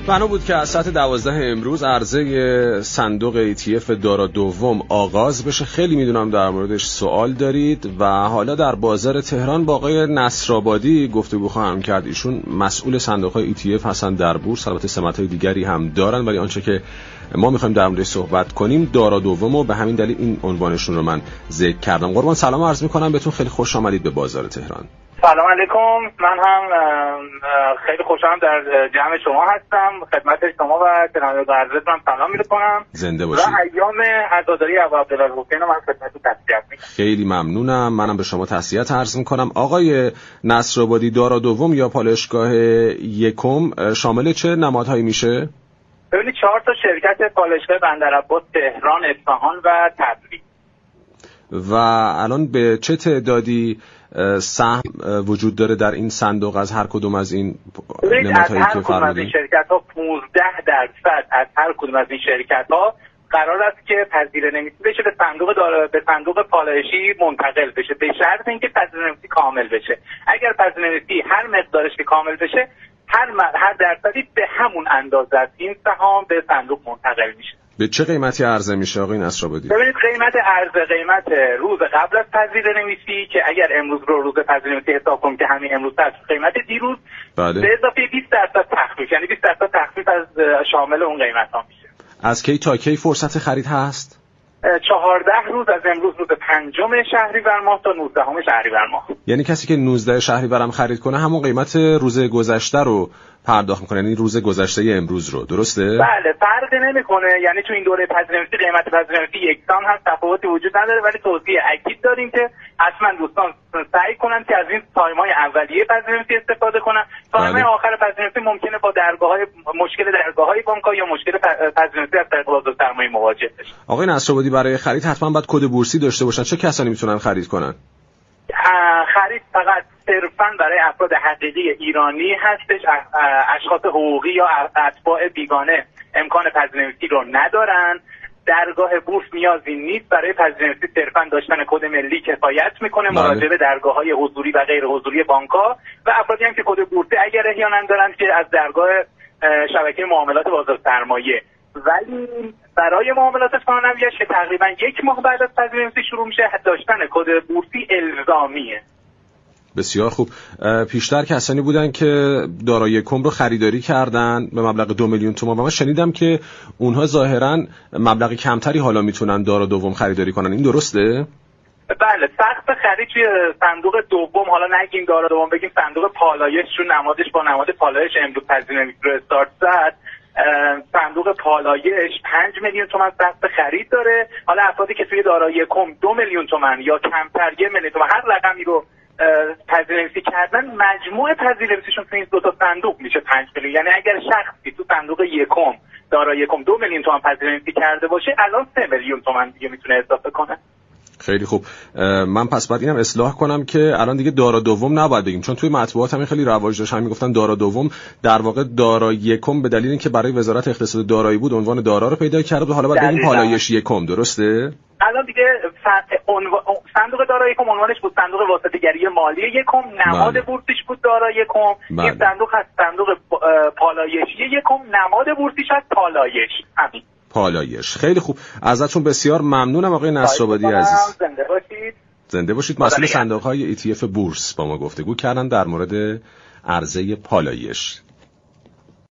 بنا بود که از ساعت 12 امروز عرضه صندوق ETF دارا دوم آغاز بشه. خیلی میدونم در موردش سوال دارید و حالا در بازار تهران با آقای نصرآبادی گفتگو خواهم کرد. ایشون مسئول صندوق‌های ETF هستن در بورس، البته سمت‌های دیگری هم دارن، ولی آنچه که ما می‌خوایم در موردش صحبت کنیم دارا دوم و به همین دلیل این عنوانشون رو من ذکر کردم. قربان سلام عرض می‌کنم بهتون، خیلی خوش آمدید به بازار تهران. سلام علیکم، من هم خیلی خوشحالم در جمع شما هستم. خدمت شما و شنوندگان عزیزم سلام می‌کنم. زنده باشید. و ایام عزاداری ابو عبدالحسین من خدمتتون تسلیت میگم. خیلی ممنونم. منم به شما تسلیت عرض می‌کنم. آقای نصرآبادی، دارا دوم یا پالایشگاه یکم شامل چه نمادهایی میشه؟ ببینید 4 تا شرکت پالایشگاه بندرعباس، تهران، اصفهان و تبریز. و الان به چه تعدادی سهم وجود داره در این صندوق از هر کدوم از این نمادهایی که فرمودید؟ شرکت‌ها 15% از هر کدوم از این شرکت‌ها قرار است که پذیره‌نویسی بشه به صندوق پالایشی منتقل بشه، به شرط اینکه پذیره‌نویسی کامل بشه. اگر پذیره‌نویسی هر مقدارش که کامل بشه، هر درصدی به همون اندازه از این سهام به صندوق منتقل میشه. به چه قیمتی عرضه میشه آقای نصرآبادی؟ ببینید قیمت عرضه قیمت روز قبل از پذیره‌نویسی که اگر امروز رو روز پذیره‌نویسی حساب کنیم که همین امروز هست، قیمت دیروز بله. به اضافه 20% تخفیف، یعنی 20% تخفیف از شامل اون قیمت ها میشه. از کی تا کی فرصت خرید هست؟ 14 روز از امروز، روز 5 شهریور ماه تا 19 شهریور ماه. یعنی کسی که 19 شهریور هم خرید کنه همون قیمت روز گذشته رو پرداخت میکنه، یعنی روز گذشته امروز رو، درسته؟ بله، فرقی نمیکنه. یعنی تو این دوره پذیره‌نویسی قیمت پذیره‌نویسی یکسان هست، تفاوتی وجود نداره، ولی توضیح اکید داریم که حتما دوستان سعی کنن که از این تایم‌های اولیه پذیره‌نویسی استفاده کنن. تایم‌های آخر پذیره‌نویسی ممکنه با مشکل درگاه‌های بانک‌ها یا مشکل پذیره‌نویسی از طریق بازار سرمایه مواجه بشن. آقای نصرآبادی، برای خرید حتما باید کد بورسی داشته باشن. چه کسانی میتونن خرید کنن؟ خرید فقط صرفاً برای افراد حقیقی ایرانی هستش. اشخاص حقوقی یا اتباع بیگانه امکان پذیره‌نویسی رو ندارن. درگاه بورس نیازی نیست برای پذیره‌نویسی، صرفاً داشتن کد ملی کفایت میکنه. مراجعه به درگاه‌های حضوری و غیر حضوری بانک‌ها و افرادی هم که کد بورسی اگر احیانا دارن که از درگاه شبکه معاملات بازار سرمایه. ولی برای معاملات ثانویه که تقریبا 1 ماه بعد از پذیره‌نویسی شروع میشه، داشتن کد بورسی الزامیه. بسیار خوب. پیشتر کسانی بودن که دارا یکم رو خریداری کردن به مبلغ 2 میلیون تومان و من شنیدم که اونها ظاهراً مبلغ کمتری حالا میتونن دارا دوم خریداری کنن. این درسته؟ بله، سقف خرید توی صندوق دوم، حالا نگیم دارا دوم، بگیم صندوق پالایش، چون نمادش با نماد پالایش امروز پذیره‌نویسی رو استارت زد. صندوق پالایش 5 میلیون تومان سقف خرید داره. حالا افرادی که توی دارا یکم 2 میلیون تومان یا کمتر 1 میلیون تومان هر رقمی رو پذیره‌نویسی کردن، مجموع پذیره‌نویسیشون تو این 2 تا صندوق میشه 5 میلیون. یعنی اگر شخصی تو صندوق یکم دارا یکم 2 میلیون تومان پذیره‌نویسی کرده باشه، الان 3 میلیون تومان دیگه میتونه اضافه کنه. خیلی خوب. من پس باید اینم اصلاح کنم که الان دیگه دارا دوم نباید بگیم، چون توی مطبوعات هم خیلی رواج داشت، هم میگفتن دارا دوم. در واقع دارا یکم به دلیل اینکه برای وزارت اقتصاد دارایی بود عنوان دارا رو پیدا کرد و حالا باید بگیم پالایش یکم، درسته؟ الان دیگه صندوق دارا یکم عنوانش بود صندوق واسطه‌گری مالی یکم، نماد بورسیش بود دارا یکم. این صندوق هست صندوق پالایشی یکم، نماد بورسیش هست پالایش. همین پالایش. خیلی خوب، ازتون بسیار ممنونم آقای نصرآبادی عزیز. زنده باشید. زنده باشید. مسئول صندوق‌های ETF بورس با ما گفتگو کردن در مورد عرضه پالایش.